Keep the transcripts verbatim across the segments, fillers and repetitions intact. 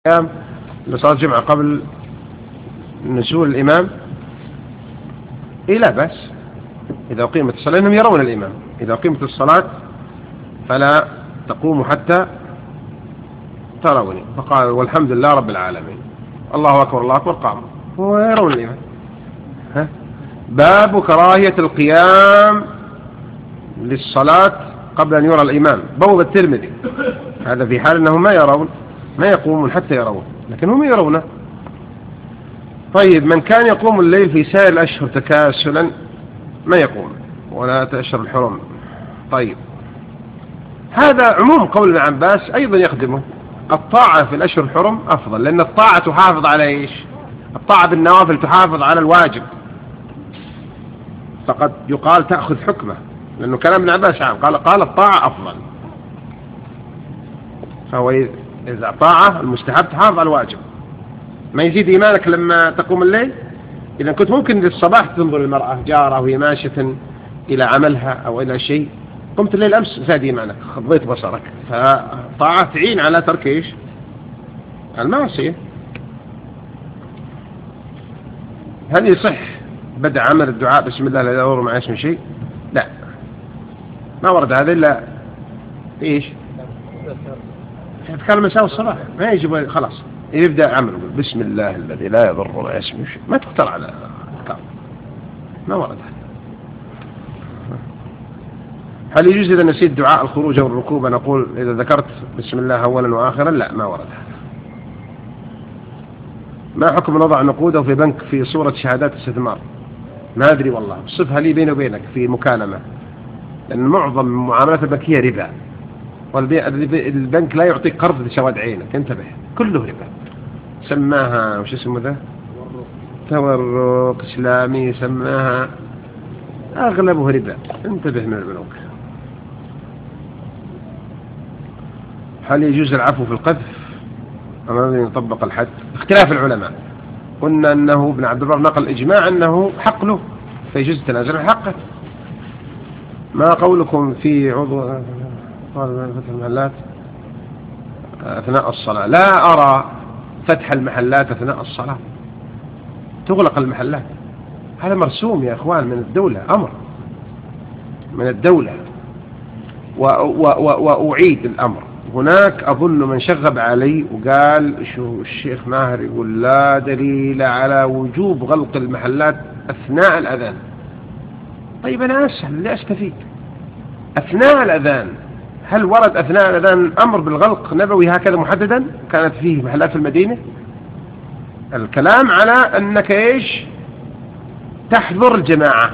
القيام لصلاة الجمعة قبل نزول الإمام إيه لا بأس إذا أقيمت الصلاة، لأنهم يرون الإمام. إذا أقيمت الصلاة فلا تقوموا حتى تروني، فقال والحمد لله رب العالمين، الله أكبر الله أكبر، قاموا ويرون الإمام. ها؟ باب كراهية القيام للصلاة قبل أن يرى الإمام، بوب الترمذي. هذا في حال أنهم ما يرون، ما يقومون حتى يرون، لكن هم يرونه. طيب من كان يقوم الليل في سائر الأشهر تكاسلا ما يقوم ولا تأشهر الحرم. طيب هذا عموم قول ابن عباس أيضا يخدمه. الطاعة في الأشهر الحرم أفضل، لأن الطاعة تحافظ على إيش؟ الطاعة بالنوافل تحافظ على الواجب، فقد يقال تأخذ حكمه، لأنه كلام ابن عباس عام، قال قال الطاعة أفضل. فهو إذا طاعة المستحب تحافظ على الواجب، ما يزيد إيمانك لما تقوم الليل. إذا كنت ممكن للصباح تنظر المرأة جارة وهي ماشية إلى عملها أو إلى شيء، قمت الليل أمس زاد إيمانك، خضيت بصرك، فطاعة تعين على ترك إيش؟ المعصية. هل يصح بدأ عمل الدعاء بسم الله لا يضر مع اسم شيء؟ لا، ما ورد هذا إلا إيش؟ أذكار المساء والصباح، ما يجب خلاص يبدأ عمله بسم الله الذي لا يضر مع اسمه شيء، ما تختار على أذكار، ما ورد هذا. هل يجوز إذا نسيت دعاء الخروج أو الركوب أن أقول إذا ذكرت بسم الله أولا وآخرا؟ لا، ما ورد هذا. ما حكم وضع نقوده في بنك في صورة شهادات استثمار؟ ما أدري والله، صفها لي بيني وبينك في مكالمة، لأن معظم المعاملات البنكية ربا، والبنك لا يعطيك قرض لسواد عينك، انتبه، كله ربا. سماها وش اسمه ذا؟ تورق إسلامي، سماها أغلبه ربا، انتبه من البنوك. هل يجوز العفو في القذف أم يطبق الحد؟ اختلاف العلماء. قلنا أنه ابن عبد البر نقل إجماع أنه حق له فيجوز التنازل عن حقه. ما قولكم في عضو فتح المحلات أثناء الصلاة؟ لا أرى فتح المحلات أثناء الصلاة، تغلق المحلات، هذا مرسوم يا أخوان من الدولة، أمر من الدولة. وأعيد الأمر، هناك أظن من شغب علي وقال شو الشيخ ماهر يقول لا دليل على وجوب غلق المحلات أثناء الأذان. طيب أنا أسهل اللي أستفيد أثناء الأذان، هل ورد أثناء الأذان أمر بالغلق نبوي هكذا محددا كانت فيه محلات في المدينة؟ الكلام على أنك إيش؟ تحضر الجماعة،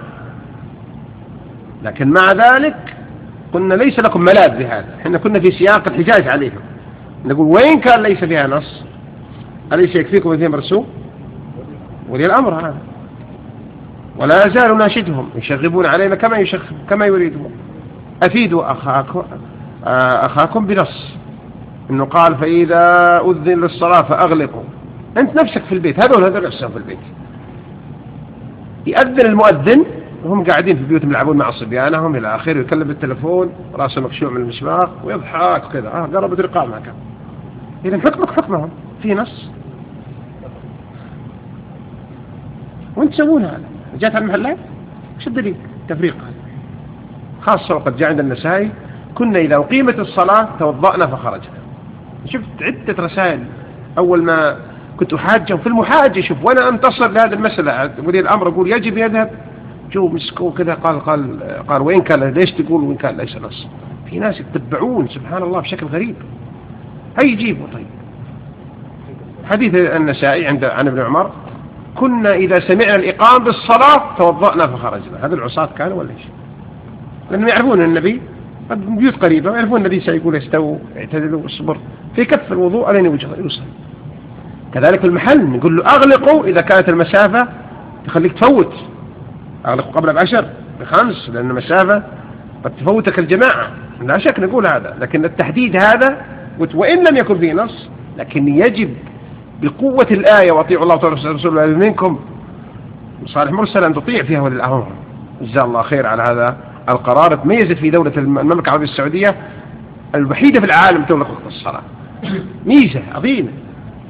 لكن مع ذلك قلنا ليس لكم ملاذ بهذا. احنا كنا في سياق الحجاج عليهم، نقول وين كان ليس فيها نص؟ أليس يكفيكم فيها مرسوم؟ ولي الأمر هذا، ولا يزال ناشدهم يشغبون علينا كما يشغب كما يريدون. أفيدوا أخاكم أخاكم بنص، إنه قال فإذا أذن للصلاة فأغلقوا. أنت نفسك في البيت، هذول هذول نفسهم في البيت، يأذن المؤذن وهم قاعدين في بيوتهم يلعبون مع صبيانهم إلى آخره، ويكلم بالتلفون راسه مكشوع من المسمار ويضحك وكذا، آه قربت رقامها كذا. إذا حكمك حكمهم، في نص وانت تسوون هذا. جاءت على المحلات وش الدليل؟ تفريق خاصة وقد جاء عند النسائي كنا إذا أقيمت الصلاة توضأنا فخرجنا. شفت عدة رسائل أول ما كنت أحاجهم في المحاجة، شوف وأنا أنتصر لهذه المسألة، ولي الأمر أقول يجب يذهب، جو مسكوا كذا، قال قال قال وين كان؟ ليش تقول وين كان ليس نص؟ في ناس يتبعون سبحان الله بشكل غريب. هي يجيبوا. طيب حديث النسائي عند عن ابن عمر كنا إذا سمعنا الإقام بالصلاة توضأنا فخرجنا. هذا العصاة كانوا ولا إيش؟ لأنهم يعرفون النبي بيوت قريبة، ويعرفون النبي سيقول استووا اعتدلوا اصبر في كف الوضوء ألين وجهه يوصل. كذلك في المحل نقول له أغلقوا إذا كانت المسافة تخليك تفوت، أغلقوا قبل بعشر بخمس، لأن المسافة قد تفوتك الجماعة، لا شك نقول هذا. لكن التحديد هذا وإن لم يكن فيه نص، لكن يجب بقوة الآية وأطيعوا الله ورسوله منكم صالح مرسل أن تطيع فيها ولي الأمر. جزاه الله خير على هذا القرار. تميزت في دولة المملكة العربية السعودية الوحيدة في العالم تغلق وقت الصلاة، ميزة عظيمة.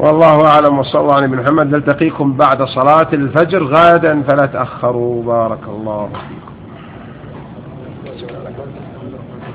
والله أعلم، وصلى الله على محمد. نلتقيكم بعد صلاة الفجر غدا فلا تأخروا. بارك الله فيكم.